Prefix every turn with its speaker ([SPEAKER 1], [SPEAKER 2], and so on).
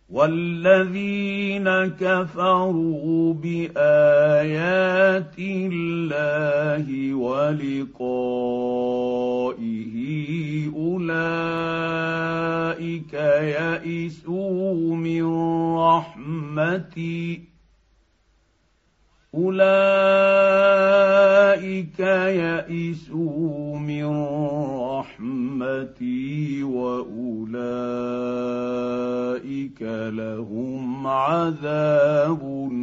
[SPEAKER 1] والذين كفروا بايات الله ولقائه اولئك يئسوا من رحمتي واولئك لهم عذاب